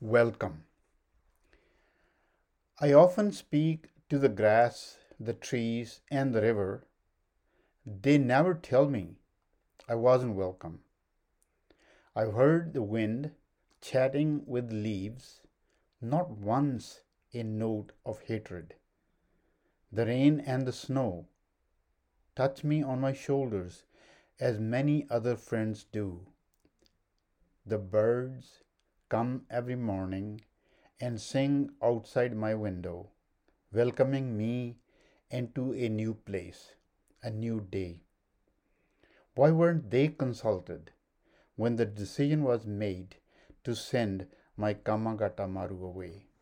Welcome. I often speak to the grass, the trees, and the river. They never tell me I wasn't welcome. I've heard the wind chatting with leaves, not once a note of hatred. The rain and the snow touch me on my shoulders as many other friends do. The birds come every morning and sing outside my window, welcoming me into a new place, a new day. Why weren't they consulted when the decision was made to send my Kamagata Maru away?